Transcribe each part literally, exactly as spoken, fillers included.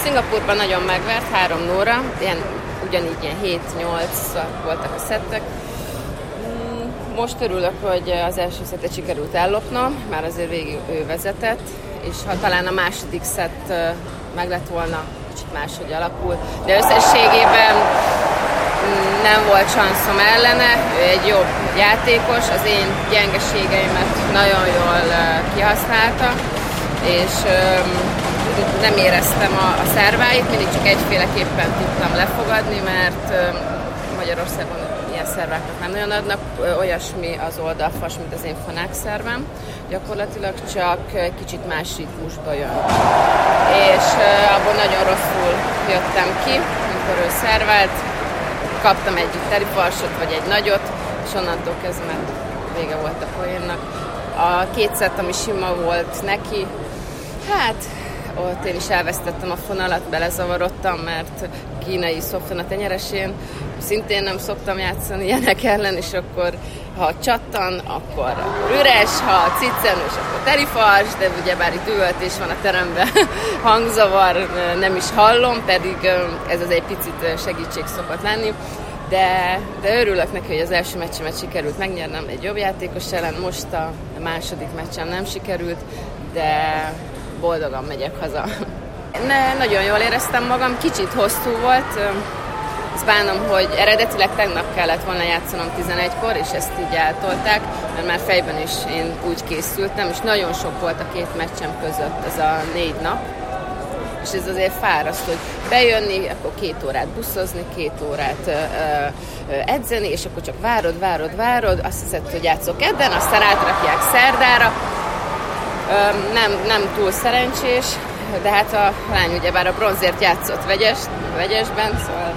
Szingapúrban nagyon megvert, három nulla, ilyen, ugyanígy ilyen hét-nyolc voltak a szettek. Most örülök, hogy az első szettet sikerült ellopnom, már azért végig ő vezetett, és ha talán a második szett meg lett volna, kicsit máshogy alakul, de összességében nem volt sanszom ellene, ő egy jobb játékos, az én gyengeségeimet nagyon jól kihasználta, és nem éreztem a, a szerváit, mindig csak egyféleképpen tudtam lefogadni, mert Magyarországon ilyen szervákat nem nagyon adnak, olyasmi az oldalfas, mint az én fonák szervem, gyakorlatilag csak kicsit más ritmusba jön. És abból nagyon rosszul jöttem ki, amikor ő szervált, kaptam egy terifarsot vagy egy nagyot, és onnantól kezdve vége volt a poénnak. A két szett, ami sima volt neki, hát ott én is elvesztettem a fonalat, belezavarodtam, mert kínai szofton a tenyeresén szintén nem szoktam játszani ilyenek ellen, és akkor ha csattan, akkor, akkor üres, ha ciccenős, akkor terifals, de ugyebár itt üvöltés van a teremben, hangzavar, nem is hallom, pedig ez az egy picit segítség szokott lenni. De, de örülök neki, hogy az első meccsemet sikerült megnyernem egy jobb játékos ellen, most a második meccsem nem sikerült, de boldogan megyek haza. Ne, nagyon jól éreztem magam, kicsit hosszú volt, azt bánom, hogy eredetileg tegnap kellett volna játszanom tizenegykor, és ezt így eltolták, mert már fejben is én úgy készültem, és nagyon sok volt a két meccsem között ez a négy nap, és ez azért fáraszt, hogy bejönni, akkor két órát buszozni, két órát ö, ö, edzeni, és akkor csak várod, várod, várod, azt hiszed, hogy játszok kedden, aztán átrakják szerdára. Ö, nem, nem túl szerencsés, de hát a lány ugyebár a bronzért játszott vegyes, vegyesben, szóval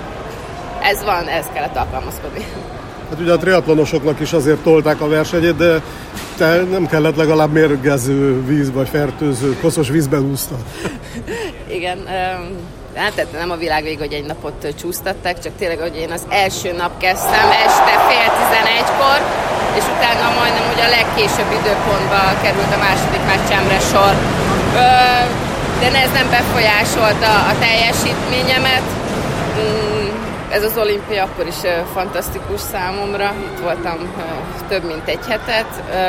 ez van, ez kellett alkalmazkodni. Hát ugye a triatlonosoknak is azért tolták a versenyét, de te nem kellett legalább mérgező víz, vagy fertőző, koszos vízben úsztad. Igen, hát nem a világ vég, hogy egy napot csúsztattak, csak tényleg, hogy én az első nap kezdtem, este fél tizenegykor, és utána majdnem ugye a legkésőbb időpontban került a második meccsemre sor. De ez nem befolyásolta a teljesítményemet. Ez az olimpia akkor is fantasztikus számomra. Itt voltam több mint egy hetet.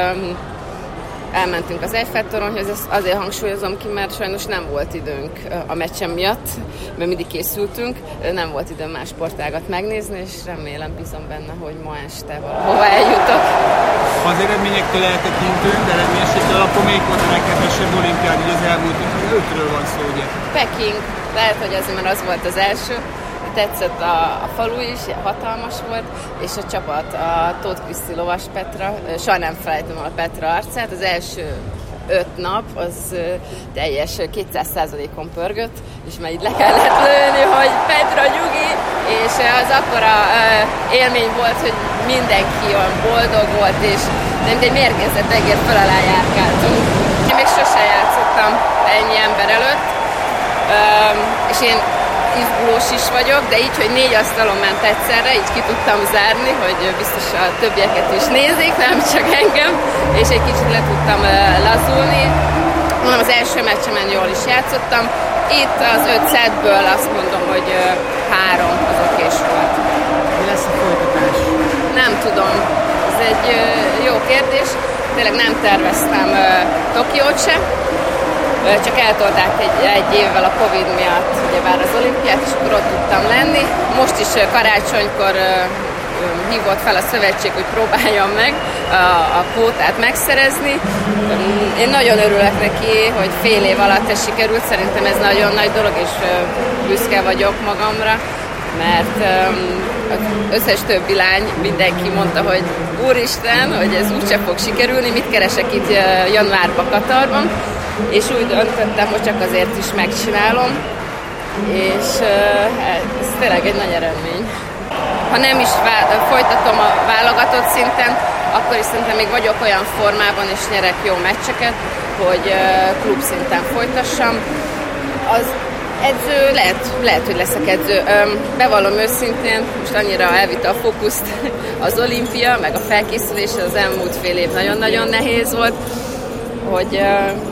Elmentünk az Eiffel-toronyhoz, ezt azért hangsúlyozom ki, mert sajnos nem volt időnk a meccsem miatt, mert mindig készültünk, nem volt időm más sportágat megnézni, és remélem, bízom benne, hogy ma este valahova eljutok. Ha az eredményektől eltekintünk, de eredményességtől, akkor melyik volt a legkedvesebb olimpiád, így az elmúlt ötről van szó, ugye? Peking, lehet, hogy azért, mert az volt az első. Tetszett a, a falu is, hatalmas volt, és a csapat, a Tóth Kriszti lovas Petra, soha nem felejtem el a Petra arcát, az első öt nap az teljes kétszáz százalékon pörgött, és már így le kellett lőni, hogy Petra nyugi, és az akkora élmény volt, hogy mindenki olyan boldog volt, és nem egy mérgezett egér föl alá járkáltunk. Én még sosem játszottam ennyi ember előtt, és én izgulós is vagyok, de így, hogy négy asztalon ment egyszerre, így ki tudtam zárni, hogy biztos a többieket is nézik, nem csak engem, és egy kicsit le tudtam lazulni. Mondom, az első meccsemen jól is játszottam. Itt az öt szettből azt mondom, hogy három az okés volt. Mi lesz a folytatás? Nem tudom. Ez egy jó kérdés. Tényleg nem terveztem Tokiót se. Csak eltolták egy, egy évvel a Covid miatt ugyebár az olimpiát, és akkor ott tudtam lenni. Most is karácsonykor hívott fel a szövetség, hogy próbáljam meg a, a kvótát megszerezni. Én nagyon örülök neki, hogy fél év alatt ez sikerült, szerintem ez nagyon nagy dolog, és büszke vagyok magamra, mert az összes többi lány, mindenki mondta, hogy úristen, hogy ez úgyse fog sikerülni, mit keresek itt januárban Katarban, és úgy döntöttem, hogy csak azért is megcsinálom, és ez tényleg egy nagy eredmény. Ha nem is vá- folytatom a válogatott szinten, akkor is szerintem még vagyok olyan formában, és nyerek jó meccseket, hogy klub szinten folytassam. Az edző, lehet, lehet, hogy leszek edző. Bevallom őszintén, most annyira elvitte a fókuszt az olimpia, meg a felkészülés, az elmúlt fél év nagyon-nagyon nehéz volt, hogy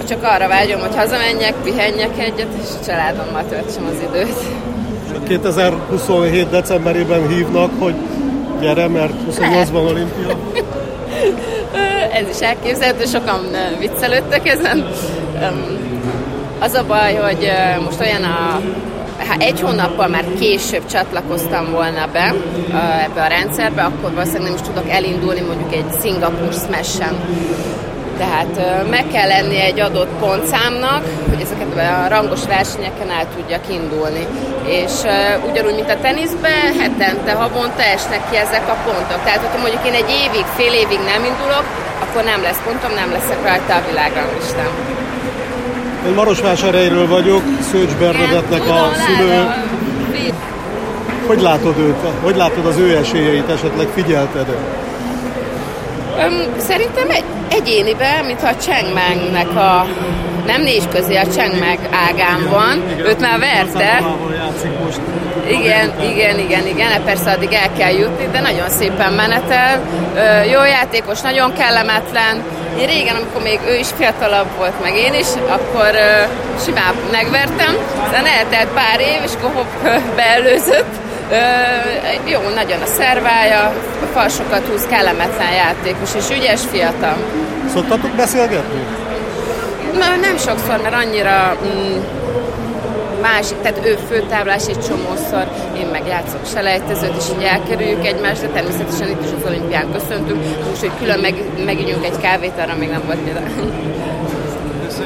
csak arra vágyom, hogy hazamenjek, pihenjek egyet, és a családommal töltsem az időt. kétezer-huszonhét decemberében hívnak, hogy gyere, mert huszonnyolcban olimpia. Ez is elképzelhető, sokan viccelődtek ezen. Az a baj, hogy most olyan a... Ha egy hónappal már később csatlakoztam volna be ebbe a rendszerbe, akkor valószínűleg nem is tudok elindulni mondjuk egy Szingapúr Smash-en. Tehát meg kell lenni egy adott pontszámnak, hogy ezeket a rangos versenyeken el tudjak indulni. És ugyanúgy, mint a teniszben, hetente, havonta esnek ki ezek a pontok. Tehát, hogyha mondjuk én egy évig, fél évig nem indulok, akkor nem lesz pontom, nem leszek rajta a világranglistán. Én Marosvásárhelyről vagyok, Szőcs Bernadettnek a szülő. Hogy látod őt? Hogy látod az ő esélyeit, esetleg figyelted? Szerintem egy, egyéniben, mintha a Chengmengnek a nem négy közé, a Chengmeng ágán van, őt már verte. Igen, igen, igen, igen, persze addig el kell jutni, de nagyon szépen menetel. Jó játékos, nagyon kellemetlen. Én régen, amikor még ő is fiatalabb volt, meg én is, akkor simán megvertem. Aztán eltelt pár év, és akkor hopp, beelőzött. Ö, jó, nagyon a szervája, a falsokat húz, kellemetlen játékos, és ügyes, fiatal. Szoktatok beszélgetni? Na, nem sokszor, mert annyira mm, másik, tehát ő főtáblás egy csomószor, én meg játszok selejtezőt, és így elkerüljük egymást, de természetesen itt is az olimpián köszöntünk, most, hogy külön meg, megigyünk egy kávét, arra még nem volt például.